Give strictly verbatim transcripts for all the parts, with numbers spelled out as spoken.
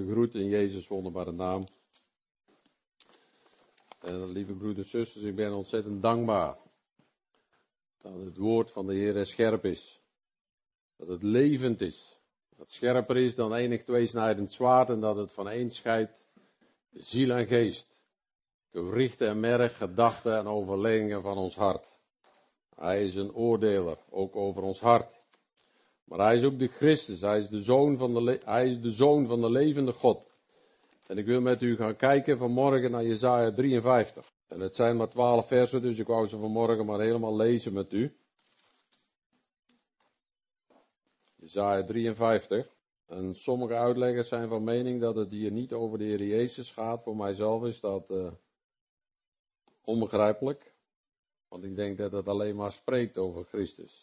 gegroet in Jezus' wonderbare naam. En lieve broeders en zusters, ik ben ontzettend dankbaar dat het woord van de Heer scherp is. Dat het levend is. Dat het scherper is dan enig tweesnijdend zwaard en dat het van een scheidt ziel en geest. Gewrichten en merg, gedachten en overleggingen van ons hart. Hij is een oordeler, ook over ons hart. Maar hij is ook de Christus, hij is de zoon van de, le- hij is de zoon van de levende God. En ik wil met u gaan kijken vanmorgen naar Jesaja drieënvijftig. En het zijn maar twaalf versen, dus ik wou ze vanmorgen maar helemaal lezen met u. Jesaja drieënvijftig. En sommige uitleggers zijn van mening dat het hier niet over de Heer Jezus gaat. Voor mijzelf is dat uh, onbegrijpelijk. Want ik denk dat het alleen maar spreekt over Christus.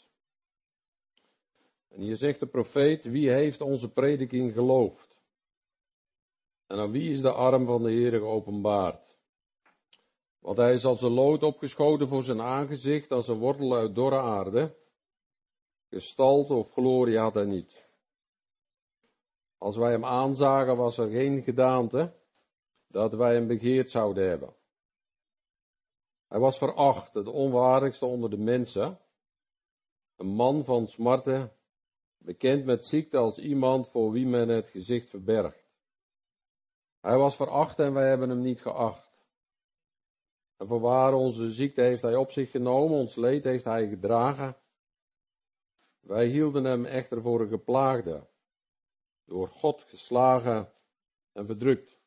En hier zegt de profeet, wie heeft onze prediking geloofd? En aan wie is de arm van de Heer geopenbaard? Want hij is als een lood opgeschoten voor zijn aangezicht, als een wortel uit dorre aarde. Gestalte of glorie had hij niet. Als wij hem aanzagen, was er geen gedaante dat wij hem begeerd zouden hebben. Hij was veracht, het onwaardigste onder de mensen. Een man van smarten, bekend met ziekte als iemand voor wie men het gezicht verbergt. Hij was veracht en wij hebben hem niet geacht. En voorwaar onze ziekte heeft hij op zich genomen, ons leed heeft hij gedragen. Wij hielden hem echter voor een geplaagde, door God geslagen en verdrukt.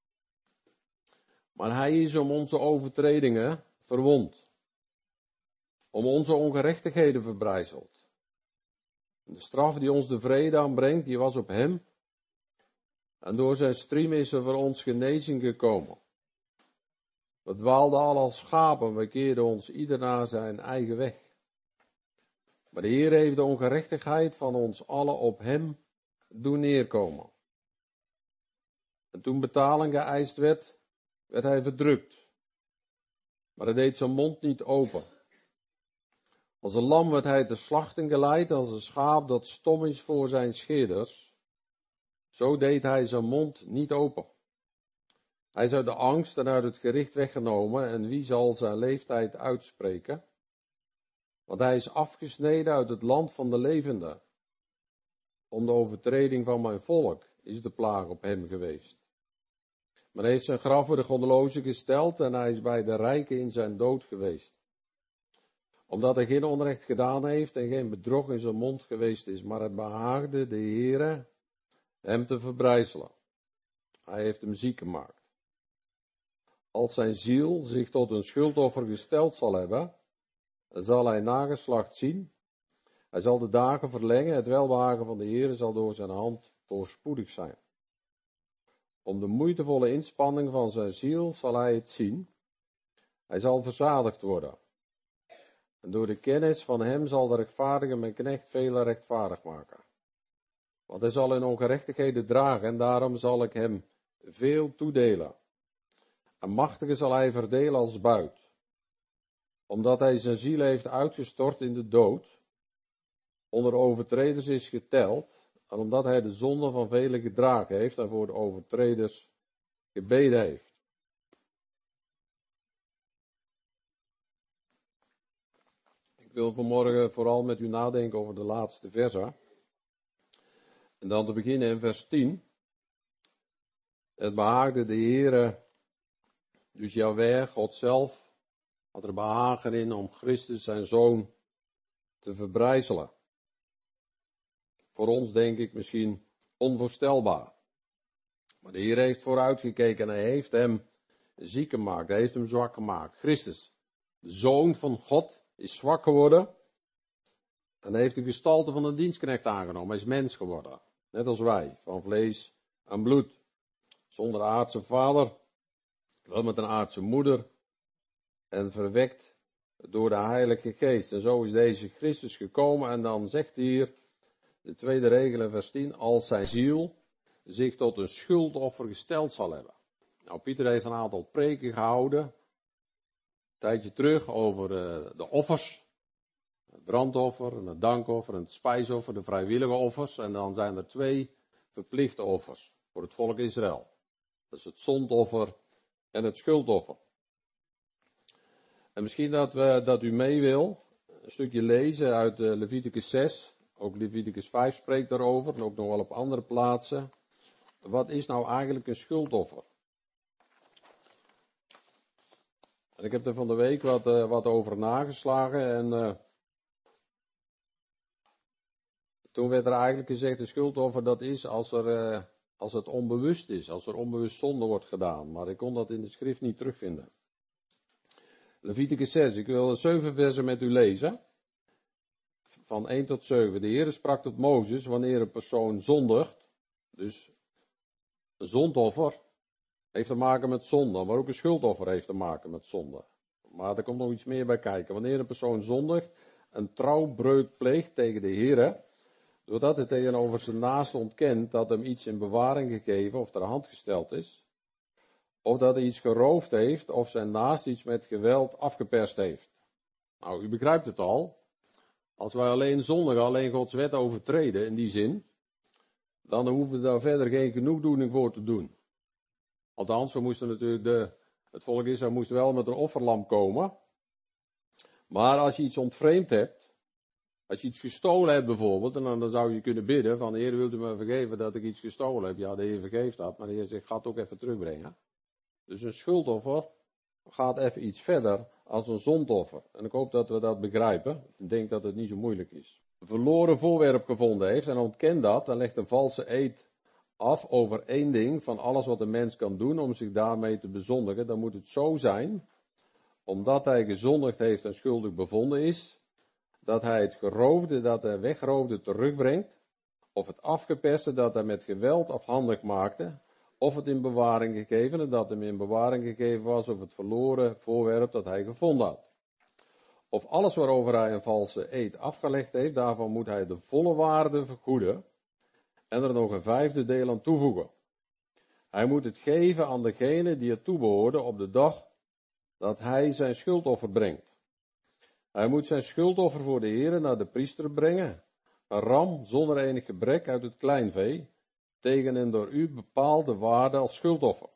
Maar hij is om onze overtredingen verwond, om onze ongerechtigheden verbrijzeld. De straf die ons de vrede aanbrengt, die was op hem. En door zijn striem is er voor ons genezing gekomen. We dwaalden al als schapen, we keerden ons ieder naar zijn eigen weg. Maar de Heer heeft de ongerechtigheid van ons allen op hem doen neerkomen. En toen betaling geëist werd, werd hij verdrukt. Maar hij deed zijn mond niet open. Als een lam werd hij te slachting geleid, als een schaap dat stom is voor zijn scheerders. Zo deed hij zijn mond niet open. Hij is uit de angst en uit het gericht weggenomen, en wie zal zijn leeftijd uitspreken? Want hij is afgesneden uit het land van de levenden. Om de overtreding van mijn volk is de plaag op hem geweest. Maar hij heeft zijn graf voor de goddelozen gesteld, en hij is bij de rijken in zijn dood geweest. Omdat hij geen onrecht gedaan heeft en geen bedrog in zijn mond geweest is, maar het behaagde de Heere hem te verbrijzelen. Hij heeft hem ziek gemaakt. Als zijn ziel zich tot een schuldoffer gesteld zal hebben, zal hij nageslacht zien. Hij zal de dagen verlengen, het welbehagen van de Heere zal door zijn hand voorspoedig zijn. Om de moeitevolle inspanning van zijn ziel zal hij het zien. Hij zal verzadigd worden. En door de kennis van hem zal de rechtvaardige mijn knecht vele rechtvaardig maken. Want hij zal in ongerechtigheden dragen en daarom zal ik hem veel toedelen. En machtige zal hij verdelen als buit. Omdat hij zijn ziel heeft uitgestort in de dood, onder overtreders is geteld, en omdat hij de zonde van velen gedragen heeft en voor de overtreders gebeden heeft. Ik wil vanmorgen vooral met u nadenken over de laatste versen. En dan te beginnen in vers tien. Het behaagde de Heere, dus Jahweh, God zelf, had er behagen in om Christus zijn Zoon te verbrijzelen. Voor ons denk ik misschien onvoorstelbaar. Maar de Heer heeft vooruitgekeken en hij heeft hem ziek gemaakt. Hij heeft hem zwak gemaakt. Christus, de Zoon van God, is zwak geworden. En hij heeft de gestalte van een dienstknecht aangenomen. Hij is mens geworden. Net als wij, van vlees en bloed. Zonder aardse vader, wel met een aardse moeder. En verwekt door de Heilige Geest. En zo is deze Christus gekomen. En dan zegt hij hier, de tweede regel in vers tien, als zijn ziel zich tot een schuldoffer gesteld zal hebben. Nou, Pieter heeft een aantal preken gehouden, een tijdje terug, over uh, de offers. Het brandoffer, en het dankoffer, en het spijsoffer, de vrijwillige offers. En dan zijn er twee verplichte offers. voor het volk Israël. Dat is het zondoffer en het schuldoffer. En misschien dat, we, dat u mee wil, een stukje lezen uit uh, Leviticus zes. Ook Leviticus vijf spreekt daarover en ook nog wel op andere plaatsen. Wat is nou eigenlijk een schuldoffer? En ik heb er van de week wat, uh, wat over nageslagen en uh, toen werd er eigenlijk gezegd, een schuldoffer dat is als, er, uh, als het onbewust is, als er onbewust zonde wordt gedaan. Maar ik kon dat in de schrift niet terugvinden. Leviticus zes, ik wil zeven versen met u lezen. Van één tot zeven. De Heere sprak tot Mozes, wanneer een persoon zondigt, dus een zondoffer heeft te maken met zonde, maar ook een schuldoffer heeft te maken met zonde. Maar er komt nog iets meer bij kijken. Wanneer een persoon zondigt, een trouwbreuk pleegt tegen de Heere, doordat hij tegenover zijn naaste ontkent dat hem iets in bewaring gegeven of ter hand gesteld is, of dat hij iets geroofd heeft, of zijn naast iets met geweld afgeperst heeft. Nou, u begrijpt het al. Als wij alleen zondigen, alleen Gods wet overtreden, in die zin, dan hoeven we daar verder geen genoegdoening voor te doen. Althans, we moesten natuurlijk, de, het volk Israël moest wel met een offerlam komen. Maar als je iets ontvreemd hebt, als je iets gestolen hebt bijvoorbeeld, en dan, dan zou je kunnen bidden van, Heer, wilt u me vergeven dat ik iets gestolen heb? Ja, de Heer vergeeft dat, maar de Heer zegt, ga het ook even terugbrengen. Dus een schuldoffer gaat even iets verder als een zondoffer. En ik hoop dat we dat begrijpen. Ik denk dat het niet zo moeilijk is. Een verloren voorwerp gevonden heeft en ontkent dat en legt een valse eed af over één ding van alles wat een mens kan doen om zich daarmee te bezondigen. Dan moet het zo zijn, omdat hij gezondigd heeft en schuldig bevonden is, dat hij het geroofde dat hij wegroofde terugbrengt, of het afgeperste dat hij met geweld afhandig maakte, of het in bewaring gegeven en dat hem in bewaring gegeven was, of het verloren voorwerp dat hij gevonden had. Of alles waarover hij een valse eed afgelegd heeft, daarvan moet hij de volle waarde vergoeden en er nog een vijfde deel aan toevoegen. Hij moet het geven aan degene die het toebehoorde op de dag dat hij zijn schuldoffer brengt. Hij moet zijn schuldoffer voor de Heere naar de priester brengen, een ram zonder enig gebrek uit het kleinvee, tegen een door u bepaalde waarde als schuldoffer.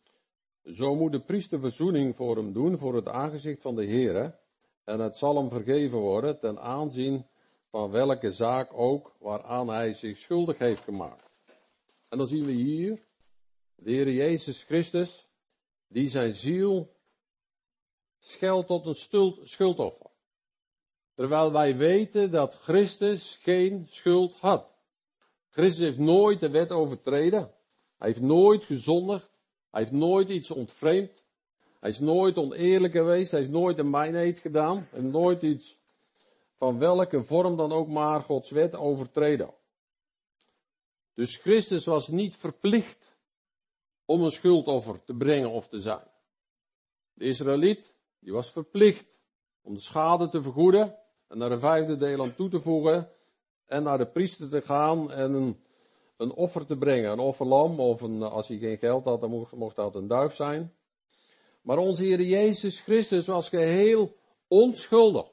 Zo moet de priester verzoening voor hem doen voor het aangezicht van de Heere, en het zal hem vergeven worden ten aanzien van welke zaak ook waaraan hij zich schuldig heeft gemaakt. En dan zien we hier de Heer Jezus Christus, die zijn ziel scheldt tot een schuldoffer. Terwijl wij weten dat Christus geen schuld had. Christus heeft nooit de wet overtreden. Hij heeft nooit gezondigd. Hij heeft nooit iets ontvreemd. Hij is nooit oneerlijk geweest. Hij heeft nooit een mijneed gedaan. Hij heeft nooit iets van welke vorm dan ook maar Gods wet overtreden. Dus Christus was niet verplicht om een schuldoffer te brengen of te zijn. De Israëliet, die was verplicht om de schade te vergoeden en daar een vijfde deel aan toe te voegen en naar de priester te gaan en een, een offer te brengen. Een offerlam of een, als hij geen geld had, dan mocht, mocht dat een duif zijn. Maar onze Heer Jezus Christus was geheel onschuldig.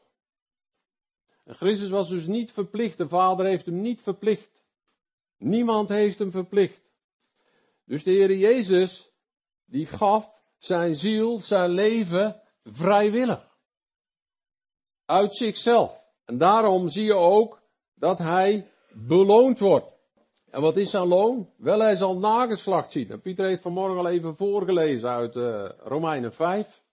En Christus was dus niet verplicht. De Vader heeft hem niet verplicht. Niemand heeft hem verplicht. Dus de Heer Jezus, die gaf zijn ziel, zijn leven vrijwillig. Uit zichzelf. En daarom zie je ook dat hij beloond wordt. En wat is zijn loon? Wel, hij zal nageslacht zien. En Pieter heeft vanmorgen al even voorgelezen uit uh, Romeinen vijf.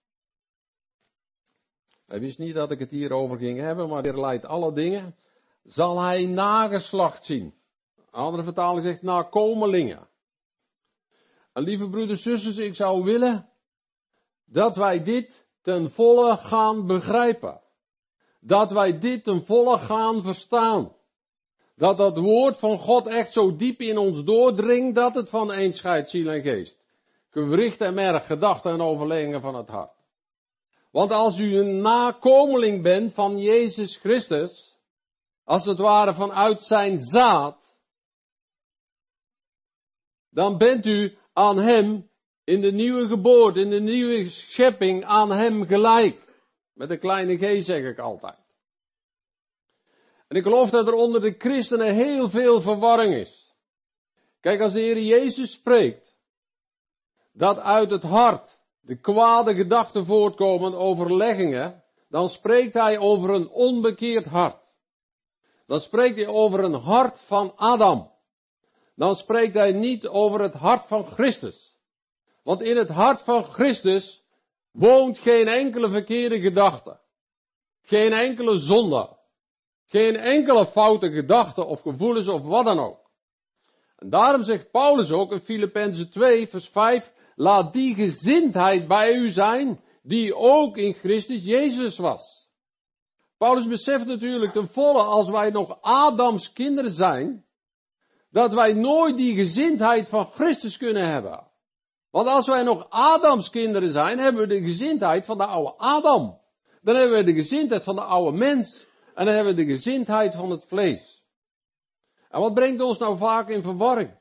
Hij wist niet dat ik het hierover ging hebben, maar hij leidt alle dingen. Zal hij nageslacht zien. Een andere vertaling zegt nakomelingen. En lieve broeders en zusters, ik zou willen dat wij dit ten volle gaan begrijpen. Dat wij dit ten volle gaan verstaan. Dat dat woord van God echt zo diep in ons doordringt dat het van een scheidt ziel en geest. Gewricht en merg, gedachten en overleggingen van het hart. Want als u een nakomeling bent van Jezus Christus, als het ware vanuit zijn zaad, dan bent u aan hem in de nieuwe geboorte, in de nieuwe schepping, aan hem gelijk. Met een kleine g zeg ik altijd. En ik geloof dat er onder de christenen heel veel verwarring is. Kijk, als de Heer Jezus spreekt, dat uit het hart de kwade gedachten voortkomen, overleggingen, dan spreekt hij over een onbekeerd hart. Dan spreekt hij over een hart van Adam. Dan spreekt hij niet over het hart van Christus. Want in het hart van Christus woont geen enkele verkeerde gedachte. Geen enkele zonde. Geen enkele foute gedachte of gevoelens of wat dan ook. En daarom zegt Paulus ook in Filippenzen twee vers vijf, laat die gezindheid bij u zijn, die ook in Christus Jezus was. Paulus beseft natuurlijk ten volle, als wij nog Adams kinderen zijn, dat wij nooit die gezindheid van Christus kunnen hebben. Want als wij nog Adams kinderen zijn, hebben we de gezindheid van de oude Adam. Dan hebben we de gezindheid van de oude mens. En dan hebben we de gezindheid van het vlees. En wat brengt ons nou vaak in verwarring?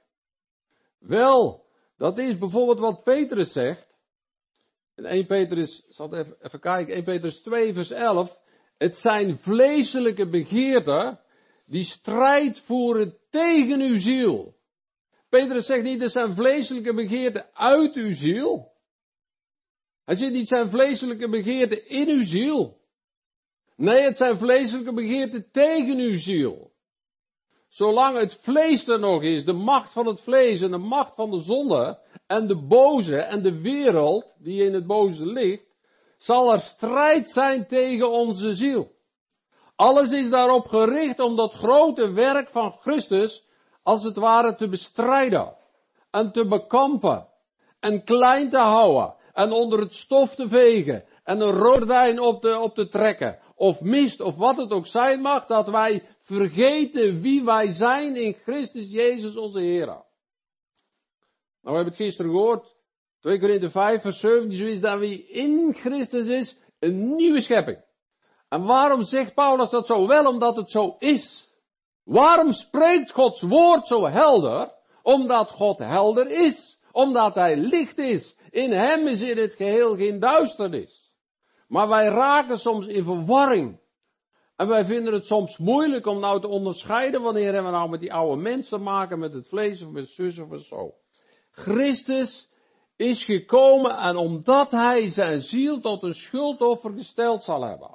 Wel, dat is bijvoorbeeld wat Petrus zegt. In eerste Petrus, ik zal even, even kijken, eerste Petrus twee vers elf. Het zijn vleeselijke begeerten die strijd voeren tegen uw ziel. Petrus zegt niet, het zijn vleeselijke begeerten uit uw ziel. Hij zegt niet, het zijn vleeselijke begeerten in uw ziel. Nee, het zijn vleeselijke begeerten tegen uw ziel. Zolang het vlees er nog is, de macht van het vlees en de macht van de zonde en de boze en de wereld die in het boze ligt, zal er strijd zijn tegen onze ziel. Alles is daarop gericht om dat grote werk van Christus als het ware te bestrijden en te bekampen en klein te houden en onder het stof te vegen en een gordijn op te, op te trekken of mist of wat het ook zijn mag, dat wij vergeten wie wij zijn in Christus Jezus onze Heer. Nou, we hebben het gisteren gehoord, twee Korinthe vijf vers zeventien, zo is dat wie in Christus is, een nieuwe schepping. En waarom zegt Paulus dat zo? Wel omdat het zo is. Waarom spreekt Gods woord zo helder? Omdat God helder is. Omdat hij licht is. In hem is in het geheel geen duisternis. Maar wij raken soms in verwarring. En wij vinden het soms moeilijk om nou te onderscheiden wanneer hebben we nou met die oude mensen te maken, met het vlees of met zus of zo. Christus is gekomen en omdat hij zijn ziel tot een schuldoffer gesteld zal hebben.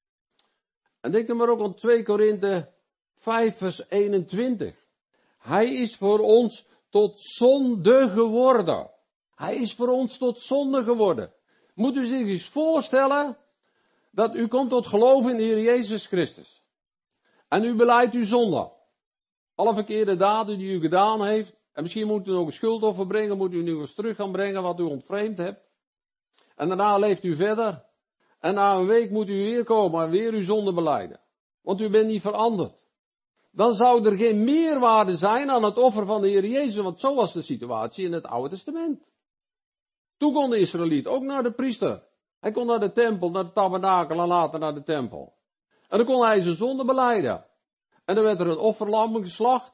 En denk er maar ook aan twee Korinthe vijf vers eenentwintig. Hij is voor ons tot zonde geworden. Hij is voor ons tot zonde geworden. Moet u zich eens voorstellen dat u komt tot geloof in de Heer Jezus Christus. En u beleidt uw zonde. Alle verkeerde daden die u gedaan heeft. En misschien moet u nog een schuldoffer brengen, moet u nu eens terug gaan brengen wat u ontvreemd hebt. En daarna leeft u verder. En na een week moet u weer komen en weer uw zonde belijden. Want u bent niet veranderd. Dan zou er geen meerwaarde zijn aan het offer van de Heer Jezus, want zo was de situatie in het Oude Testament. Toen kon de Israëliet ook naar de priester. Hij kon naar de tempel, naar de tabernakel en later naar de tempel. En dan kon hij zijn zonde belijden. En dan werd er een offerlam geslacht.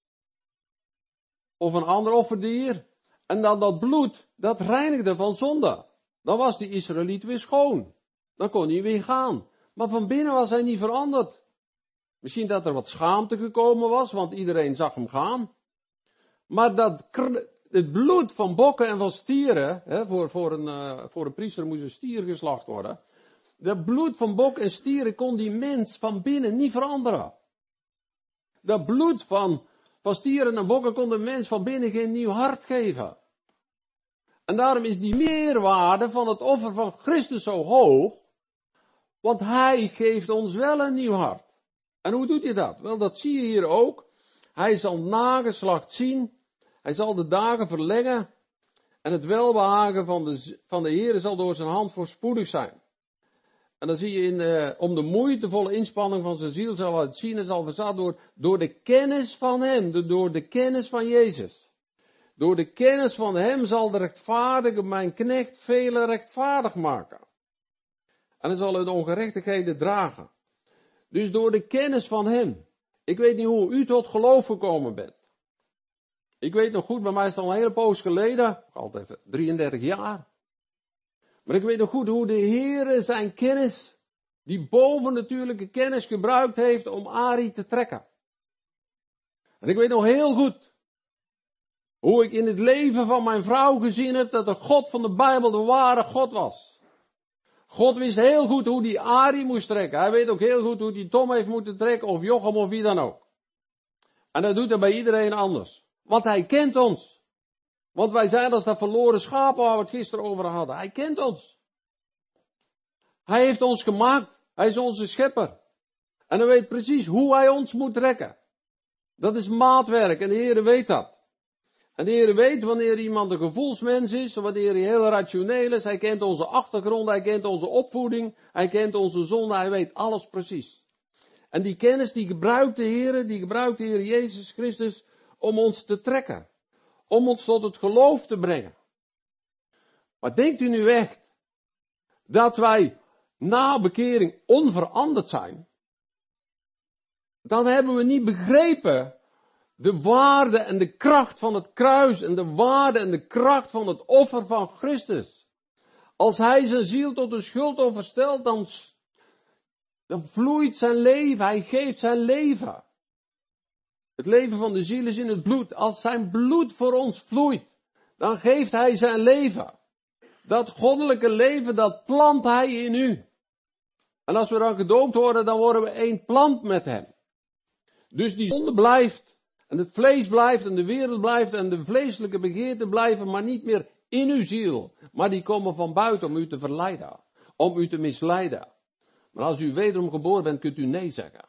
Of een ander offerdier. En dan dat bloed, dat reinigde van zonde. Dan was die Israëliet weer schoon. Dan kon hij weer gaan. Maar van binnen was hij niet veranderd. Misschien dat er wat schaamte gekomen was, want iedereen zag hem gaan. Maar dat, het bloed van bokken en van stieren, hè, voor, voor, een, uh, voor een priester moest een stier geslacht worden. Dat bloed van bokken en stieren kon die mens van binnen niet veranderen. Dat bloed van, van stieren en bokken kon de mens van binnen geen nieuw hart geven. En daarom is die meerwaarde van het offer van Christus zo hoog, want hij geeft ons wel een nieuw hart. En hoe doet hij dat? Wel, dat zie je hier ook. Hij zal nageslacht zien. Hij zal de dagen verlengen. En het welbehagen van de, van de Heer zal door zijn hand voorspoedig zijn. En dan zie je in de, om de moeitevolle inspanning van zijn ziel zal het zien en zal verzad door, door de kennis van hem. De, door de kennis van Jezus. Door de kennis van hem zal de rechtvaardige mijn knecht vele rechtvaardig maken. En hij zal hun ongerechtigheden dragen. Dus door de kennis van hem. Ik weet niet hoe u tot geloof gekomen bent. Ik weet nog goed, bij mij is het al een hele poos geleden. Altijd even drieëndertig jaar. Maar ik weet nog goed hoe de Heere zijn kennis, die bovennatuurlijke kennis gebruikt heeft om Arie te trekken. En ik weet nog heel goed Hoe ik in het leven van mijn vrouw gezien heb dat de God van de Bijbel de ware God was. God wist heel goed hoe die Arie moest trekken. Hij weet ook heel goed hoe die Tom heeft moeten trekken, of Jochem of wie dan ook. En dat doet hij bij iedereen anders. Want hij kent ons. Want wij zijn als dat verloren schapen waar we het gisteren over hadden. Hij kent ons. Hij heeft ons gemaakt. Hij is onze schepper. En hij weet precies hoe hij ons moet trekken. Dat is maatwerk en de Heer weet dat. En de Heer weet wanneer iemand een gevoelsmens is, wanneer hij heel rationeel is. Hij kent onze achtergrond, hij kent onze opvoeding, hij kent onze zonde, hij weet alles precies. En die kennis die gebruikt de Heer, die gebruikt de Heer Jezus Christus om ons te trekken. Om ons tot het geloof te brengen. Maar denkt u nu echt dat wij na bekering onveranderd zijn? Dan hebben we niet begrepen de waarde en de kracht van het kruis en de waarde en de kracht van het offer van Christus. Als hij zijn ziel tot de schuldoffer stelt, dan, dan vloeit zijn leven, hij geeft zijn leven. Het leven van de ziel is in het bloed. Als zijn bloed voor ons vloeit, dan geeft hij zijn leven. Dat goddelijke leven, dat plant hij in u. En als we dan gedoopt worden, dan worden we één plant met hem. Dus die zonde blijft. En het vlees blijft en de wereld blijft en de vleeselijke begeerten blijven, maar niet meer in uw ziel. Maar die komen van buiten om u te verleiden. Om u te misleiden. Maar als u wederom geboren bent, kunt u nee zeggen.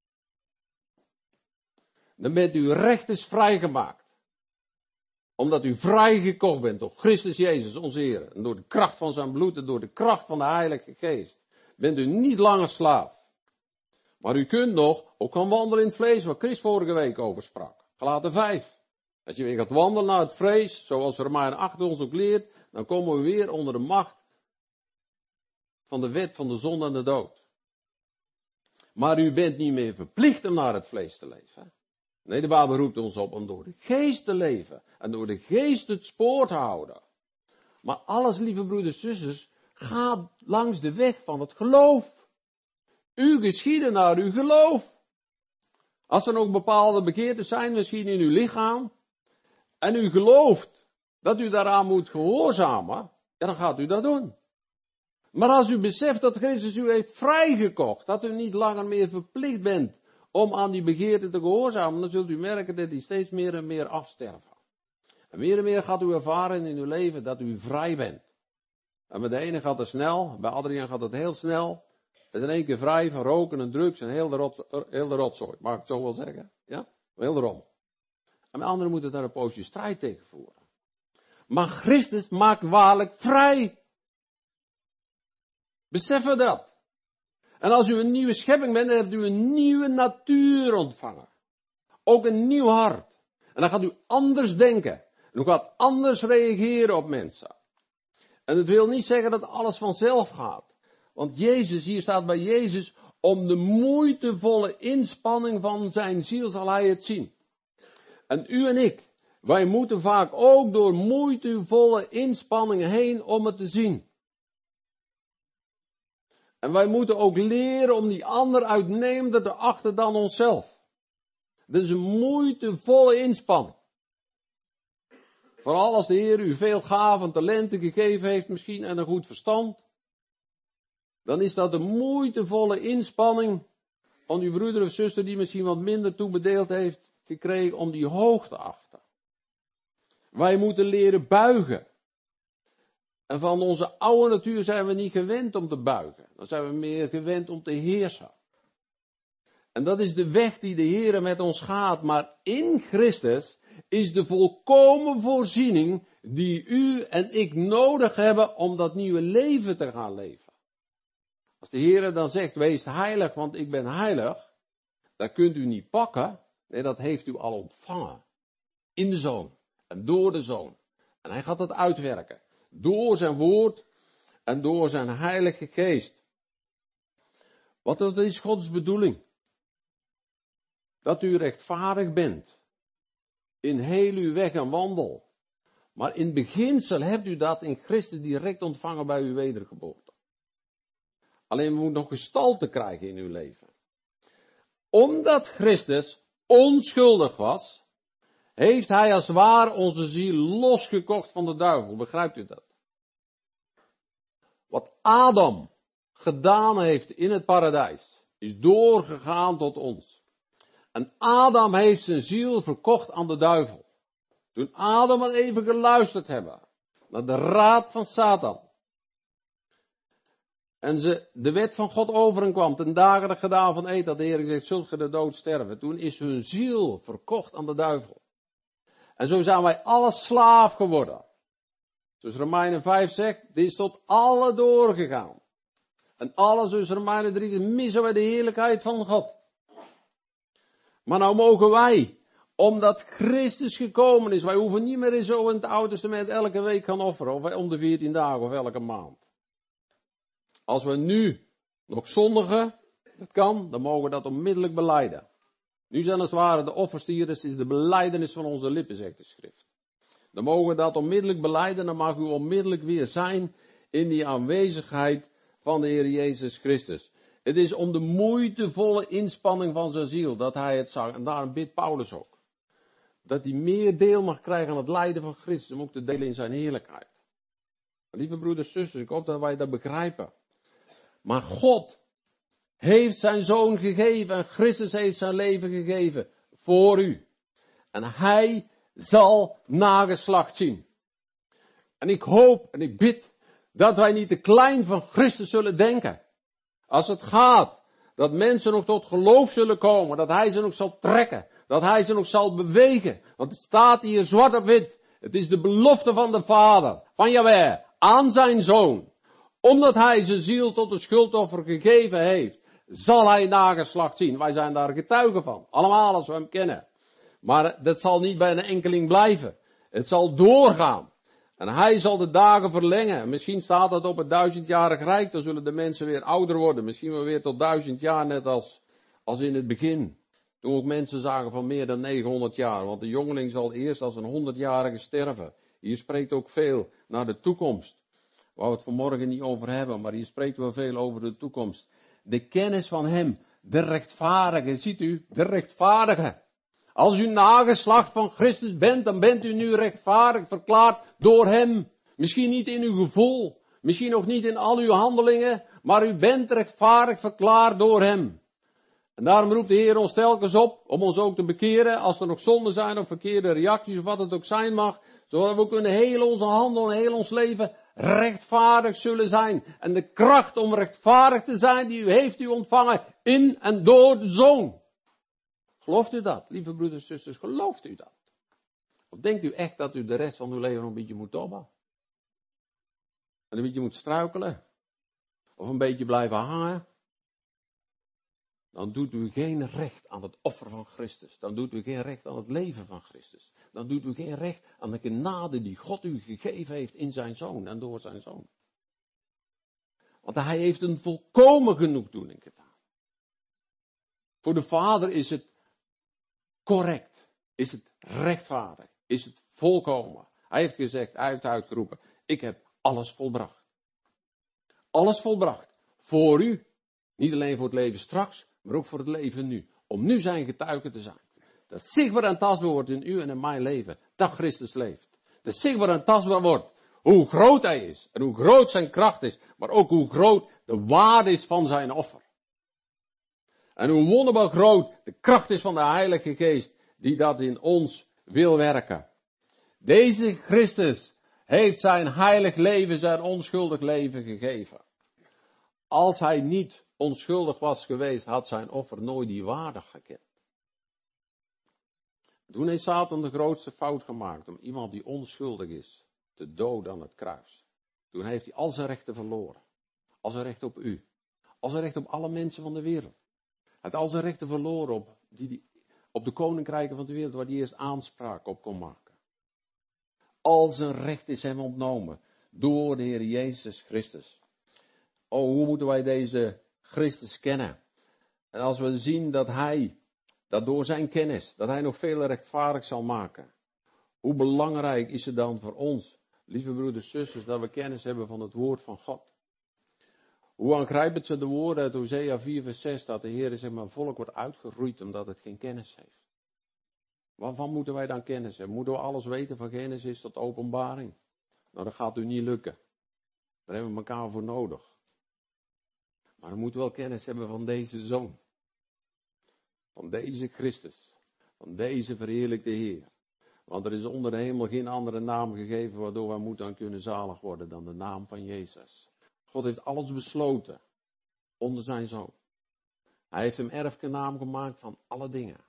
Dan bent u rechtens vrijgemaakt. Omdat u vrijgekocht bent door Christus Jezus, onze Heer. En door de kracht van zijn bloed en door de kracht van de Heilige Geest. Bent u niet langer slaaf. Maar u kunt nog ook gaan wandelen in het vlees, waar Chris vorige week over sprak. Galaten vijf. Als je weer gaat wandelen naar het vlees, zoals Romeinen acht ons ook leert, dan komen we weer onder de macht van de wet van de zonde en de dood. Maar u bent niet meer verplicht om naar het vlees te leven. Nee, de Bijbel roept ons op om door de geest te leven. En door de geest het spoor te houden. Maar alles, lieve broeders en zusters, gaat langs de weg van het geloof. U geschieden naar uw geloof. Als er nog bepaalde begeerten zijn, misschien in uw lichaam, en u gelooft dat u daaraan moet gehoorzamen, ja, dan gaat u dat doen. Maar als u beseft dat Christus u heeft vrijgekocht, dat u niet langer meer verplicht bent om aan die begeerten te gehoorzamen, dan zult u merken dat die steeds meer en meer afsterven. En meer en meer gaat u ervaren in uw leven dat u vrij bent. En bij de ene gaat het snel, bij Adriaan gaat het heel snel. Het is in één keer vrij van roken en drugs en heel de, rot, heel de rotzooi, mag ik het zo wel zeggen? Ja? Heel de rommel. En de anderen moeten daar een poosje strijd tegen voeren. Maar Christus maakt waarlijk vrij. Beseffen dat. En als u een nieuwe schepping bent, dan hebt u een nieuwe natuur ontvangen. Ook een nieuw hart. En dan gaat u anders denken. En u gaat anders reageren op mensen. En het wil niet zeggen dat alles vanzelf gaat. Want Jezus, hier staat bij Jezus, om de moeitevolle inspanning van zijn ziel zal hij het zien. En u en ik, wij moeten vaak ook door moeitevolle inspanningen heen om het te zien. En wij moeten ook leren om die ander uitnemender te achten dan onszelf. Dat is een moeitevolle inspanning. Vooral als de Heer u veel gaven en talenten gegeven heeft misschien en een goed verstand. Dan is dat een moeitevolle inspanning van uw broeder of zuster die misschien wat minder toebedeeld heeft gekregen om die hoog te achten. Wij moeten leren buigen. En van onze oude natuur zijn we niet gewend om te buigen. Dan zijn we meer gewend om te heersen. En dat is de weg die de Heer met ons gaat. Maar in Christus is de volkomen voorziening die u en ik nodig hebben om dat nieuwe leven te gaan leven. Als de Heer dan zegt, wees heilig, want ik ben heilig, dat kunt u niet pakken. Nee, dat heeft u al ontvangen. In de Zoon en door de Zoon. En hij gaat dat uitwerken. Door zijn woord en door zijn heilige geest. Want dat is Gods bedoeling. Dat u rechtvaardig bent. In heel uw weg en wandel. Maar in beginsel hebt u dat in Christus direct ontvangen bij uw wedergeboorte. Alleen we moeten nog gestalte krijgen in uw leven. Omdat Christus onschuldig was, heeft hij als het ware onze ziel losgekocht van de duivel. Begrijpt u dat? Wat Adam gedaan heeft in het paradijs, is doorgegaan tot ons. En Adam heeft zijn ziel verkocht aan de duivel. Toen Adam en Eva geluisterd hebben naar de raad van Satan. En ze de wet van God over hen kwam. Ten dagen dat gedaan van eten had de Heer gezegd, zult ge de dood sterven. Toen is hun ziel verkocht aan de duivel. En zo zijn wij alle slaaf geworden. Dus Romeinen vijf zegt, dit is tot alle doorgegaan. En alles, dus Romeinen drie, missen wij de heerlijkheid van God. Maar nou mogen wij, omdat Christus gekomen is, wij hoeven niet meer in zo in het Oude Testament elke week gaan offeren, of om de veertien dagen of elke maand. Als we nu nog zondigen, dat kan, dan mogen we dat onmiddellijk belijden. Nu zijn als het ware de offerstieren, is de belijdenis van onze lippen, zegt de schrift. Dan mogen we dat onmiddellijk belijden, dan mag u onmiddellijk weer zijn in die aanwezigheid van de Heer Jezus Christus. Het is om de moeitevolle inspanning van zijn ziel dat hij het zag. En daarom bidt Paulus ook. Dat hij meer deel mag krijgen aan het lijden van Christus, om ook te delen in zijn heerlijkheid. Lieve broeders en zusters, ik hoop dat wij dat begrijpen. Maar God heeft zijn zoon gegeven en Christus heeft zijn leven gegeven voor u. En hij zal nageslacht zien. En ik hoop en ik bid dat wij niet te klein van Christus zullen denken. Als het gaat dat mensen nog tot geloof zullen komen, dat hij ze nog zal trekken, dat hij ze nog zal bewegen. Want het staat hier zwart op wit. Het is de belofte van de Vader, van Jahweh, aan zijn zoon. Omdat hij zijn ziel tot een schuldoffer gegeven heeft, zal hij nageslacht zien. Wij zijn daar getuigen van. Allemaal als we hem kennen. Maar dat zal niet bij een enkeling blijven. Het zal doorgaan. En hij zal de dagen verlengen. Misschien staat dat op het duizendjarig rijk. Dan zullen de mensen weer ouder worden. Misschien wel weer tot duizend jaar, net als, als in het begin. Toen ook mensen zagen van meer dan negenhonderd jaar. Want de jongeling zal eerst als een honderdjarige sterven. Hier spreekt ook veel naar de toekomst. Waar we het vanmorgen niet over hebben. Maar hier spreekt wel veel over de toekomst. De kennis van hem. De rechtvaardige. Ziet u? De rechtvaardige. Als u nageslacht van Christus bent, dan bent u nu rechtvaardig verklaard door hem. Misschien niet in uw gevoel, misschien nog niet in al uw handelingen, maar u bent rechtvaardig verklaard door hem. En daarom roept de Heer ons telkens op om ons ook te bekeren, als er nog zonden zijn of verkeerde reacties of wat het ook zijn mag, zodat we ook in heel onze handel en heel ons leven rechtvaardig zullen zijn. En de kracht om rechtvaardig te zijn, die u heeft u ontvangen in en door de Zoon. Gelooft u dat, lieve broeders en zusters, gelooft u dat? Of denkt u echt dat u de rest van uw leven nog een beetje moet tobben? En een beetje moet struikelen? Of een beetje blijven hangen? Dan doet u geen recht aan het offer van Christus. Dan doet u geen recht aan het leven van Christus. Dan doet u geen recht aan de genade die God u gegeven heeft in zijn Zoon en door zijn Zoon. Want hij heeft een volkomen genoegdoening gedaan. Voor de Vader is het correct, is het rechtvaardig, is het volkomen. Hij heeft gezegd, hij heeft uitgeroepen, ik heb alles volbracht. Alles volbracht. Voor u, niet alleen voor het leven straks, maar ook voor het leven nu. Om nu zijn getuige te zijn. Dat zichtbaar en tastbaar wordt in u en in mijn leven, dat Christus leeft. Dat zichtbaar en tastbaar wordt hoe groot hij is en hoe groot zijn kracht is, maar ook hoe groot de waarde is van zijn offer. En hoe wonderbaar groot de kracht is van de Heilige Geest die dat in ons wil werken. Deze Christus heeft zijn heilig leven, zijn onschuldig leven gegeven. Als hij niet onschuldig was geweest, had zijn offer nooit die waarde gekend. Toen heeft Satan de grootste fout gemaakt om iemand die onschuldig is te doden aan het kruis. Toen heeft hij al zijn rechten verloren. Al zijn recht op u. Al zijn recht op alle mensen van de wereld. Hij had al zijn rechten verloren op, die, die, op de koninkrijken van de wereld waar hij eerst aanspraak op kon maken. Al zijn recht is hem ontnomen door de Heer Jezus Christus. Oh, hoe moeten wij deze Christus kennen? En als we zien dat hij, dat door zijn kennis, dat hij nog veel rechtvaardig zal maken. Hoe belangrijk is het dan voor ons, lieve broeders en zusters, dat we kennis hebben van het woord van God. Hoe aangrijpend zijn de woorden uit Hosea vier vers zes, dat de Heer zeg maar, volk wordt uitgeroeid omdat het geen kennis heeft. Waarvan moeten wij dan kennis hebben? Moeten we alles weten van Genesis tot Openbaring? Nou, dat gaat u niet lukken. Daar hebben we elkaar voor nodig. Maar we moeten wel kennis hebben van deze Zoon. Van deze Christus. Van deze verheerlijkte Heer. Want er is onder de hemel geen andere naam gegeven waardoor wij moeten aan kunnen zalig worden dan de naam van Jezus. God heeft alles besloten onder zijn Zoon. Hij heeft hem erfgenaam gemaakt van alle dingen.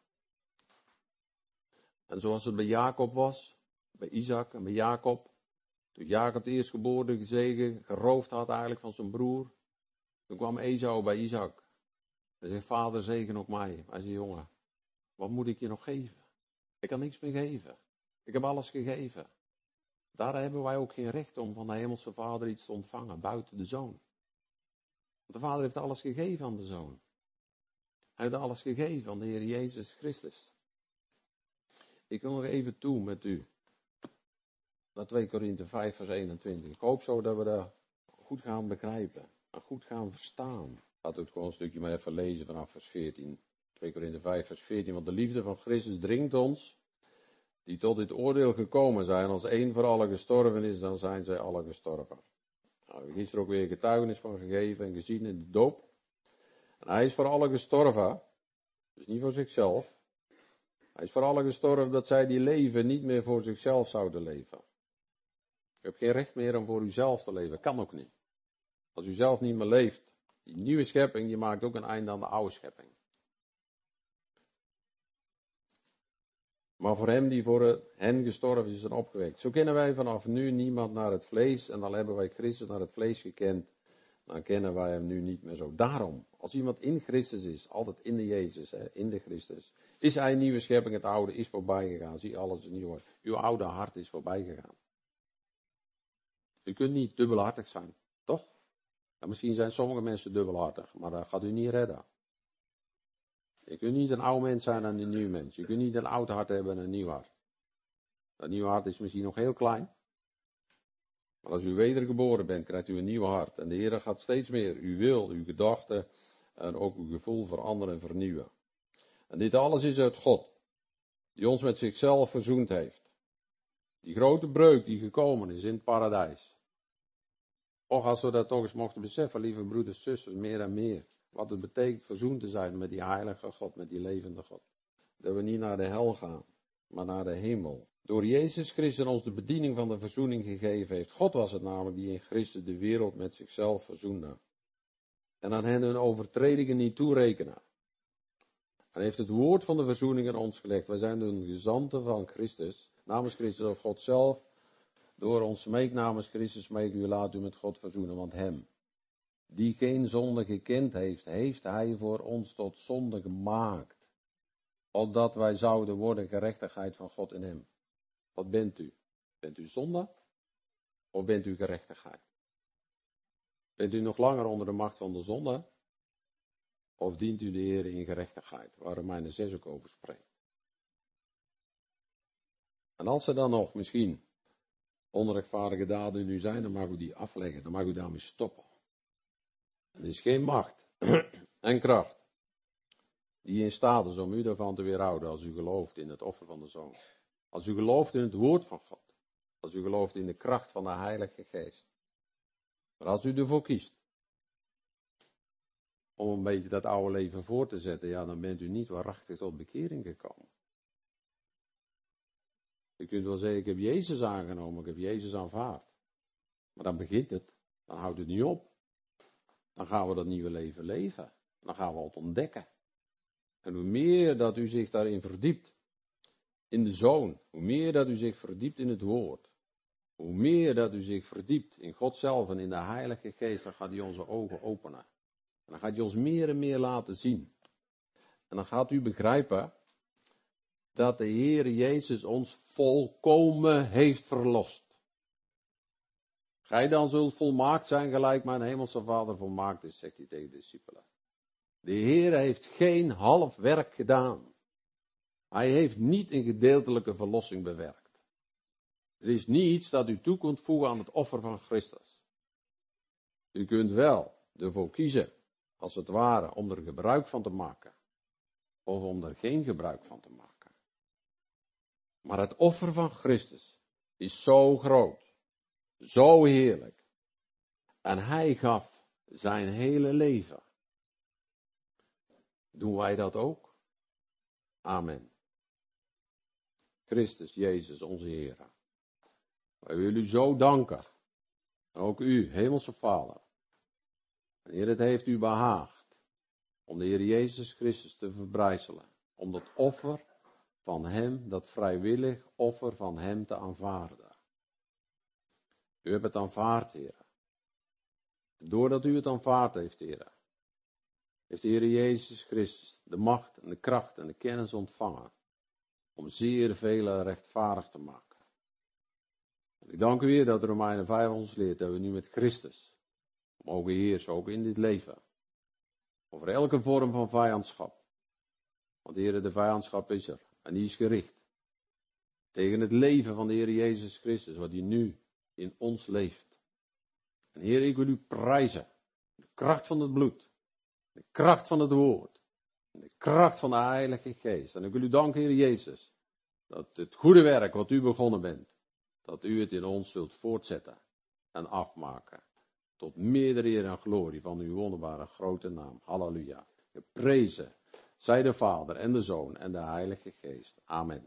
En zoals het bij Jacob was, bij Isaac en bij Jacob. Toen Jacob de eerstgeboren gezegen, geroofd had eigenlijk van zijn broer. Toen kwam Esau bij Isaac. Hij zei, vader zegen ook mij. Hij zei, jongen, wat moet ik je nog geven? Ik kan niks meer geven. Ik heb alles gegeven. Daar hebben wij ook geen recht om van de hemelse vader iets te ontvangen, buiten de Zoon. Want de vader heeft alles gegeven aan de Zoon. Hij heeft alles gegeven aan de Heer Jezus Christus. Ik wil nog even toe met u. Naar twee Korinthe vijf vers eenentwintig. Ik hoop zo dat we dat goed gaan begrijpen. En goed gaan verstaan. Laten we het gewoon een stukje maar even lezen vanaf vers veertien. twee Korinthe vijf vers veertien. Want de liefde van Christus dringt ons. Die tot dit oordeel gekomen zijn. Als één voor allen gestorven is, dan zijn zij allen gestorven. Nou, we hebben gisteren ook weer getuigenis van gegeven en gezien in de doop. En hij is voor allen gestorven. Dus niet voor zichzelf. Hij is voor allen gestorven dat zij die leven niet meer voor zichzelf zouden leven. U hebt geen recht meer om voor uzelf te leven. Kan ook niet. Als u zelf niet meer leeft. Die nieuwe schepping, die maakt ook een einde aan de oude schepping. Maar voor hem die voor hen gestorven is en opgewekt. Zo kennen wij vanaf nu niemand naar het vlees. En al hebben wij Christus naar het vlees gekend. Dan kennen wij hem nu niet meer zo. Daarom, als iemand in Christus is, altijd in de Jezus, hè, in de Christus, is hij een nieuwe schepping, het oude is voorbij gegaan. Zie, alles is nieuw. Uw oude hart is voorbij gegaan. U kunt niet dubbelhartig zijn, toch? En misschien zijn sommige mensen dubbelhartig, maar dat gaat u niet redden. Je kunt niet een oud mens zijn en een nieuw mens. Je kunt niet een oud hart hebben en een nieuw hart. Dat nieuwe hart is misschien nog heel klein. Maar als u wedergeboren bent, krijgt u een nieuw hart. En de Heer gaat steeds meer uw wil, uw gedachten en ook uw gevoel veranderen en vernieuwen. En dit alles is uit God, die ons met zichzelf verzoend heeft. Die grote breuk die gekomen is in het paradijs. Och, als we dat toch eens mochten beseffen, lieve broeders en zusters, meer en meer. Wat het betekent verzoend te zijn met die heilige God, met die levende God. Dat we niet naar de hel gaan, maar naar de hemel. Door Jezus Christus ons de bediening van de verzoening gegeven heeft. God was het namelijk die in Christus de wereld met zichzelf verzoende. En aan hen hun overtredingen niet toerekenen. Hij heeft het woord van de verzoening aan ons gelegd. Wij zijn de gezanten van Christus. Namens Christus of God zelf. Door ons smeek namens Christus smeek u, laat u met God verzoenen. Want hem, die geen zonde gekend heeft, heeft hij voor ons tot zonde gemaakt. Opdat wij zouden worden gerechtigheid van God in hem. Wat bent u? Bent u zonde? Of bent u gerechtigheid? Bent u nog langer onder de macht van de zonde? Of dient u de Heer in gerechtigheid? Waar Romeinen zes ook over spreekt. En als er dan nog misschien onrechtvaardige daden in u zijn, dan mag u die afleggen. Dan mag u daarmee stoppen. Er is geen macht en kracht die in staat is om u daarvan te weerhouden als u gelooft in het offer van de Zoon. Als u gelooft in het woord van God. Als u gelooft in de kracht van de Heilige Geest. Maar als u ervoor kiest om een beetje dat oude leven voor te zetten, ja, dan bent u niet waarachtig tot bekering gekomen. U kunt wel zeggen, ik heb Jezus aangenomen, ik heb Jezus aanvaard. Maar dan begint het, dan houdt het niet op. Dan gaan we dat nieuwe leven leven. Dan gaan we het ontdekken. En hoe meer dat u zich daarin verdiept, in de Zoon, hoe meer dat u zich verdiept in het Woord, hoe meer dat u zich verdiept in God zelf en in de Heilige Geest, dan gaat hij onze ogen openen. En dan gaat hij ons meer en meer laten zien. En dan gaat u begrijpen dat de Heer Jezus ons volkomen heeft verlost. Gij dan zult volmaakt zijn, gelijk mijn hemelse Vader volmaakt is, zegt hij tegen de discipelen. De Heer heeft geen half werk gedaan. Hij heeft niet een gedeeltelijke verlossing bewerkt. Er is niets dat u toe kunt voegen aan het offer van Christus. U kunt wel ervoor kiezen, als het ware, om er gebruik van te maken. Of om er geen gebruik van te maken. Maar het offer van Christus is zo groot, zo heerlijk. En hij gaf zijn hele leven. Doen wij dat ook? Amen. Christus Jezus, onze Heer. Wij willen u zo danken. Ook u, Hemelse Vader. Heer, het heeft u behaagd om de Heer Jezus Christus te verbrijzelen. Om dat offer van hem, dat vrijwillig offer van hem te aanvaarden. U hebt het aanvaard, Heer. Doordat u het aanvaard heeft, Heer, heeft de Heer Jezus Christus de macht en de kracht en de kennis ontvangen om zeer velen rechtvaardig te maken. Ik dank u, Heer, dat Romeinen vijf ons leert dat we nu met Christus mogen heersen, ook in dit leven, over elke vorm van vijandschap. Want Heer, de vijandschap is er en die is gericht tegen het leven van de Heer Jezus Christus, wat hij nu in ons leeft. En Heer, ik wil u prijzen, de kracht van het bloed, de kracht van het woord, de kracht van de Heilige Geest. En ik wil u danken, Heer Jezus, dat het goede werk wat u begonnen bent, dat u het in ons zult voortzetten en afmaken. Tot meerdere eer en glorie van uw wonderbare grote naam. Halleluja. Geprezen zij de Vader en de Zoon en de Heilige Geest. Amen.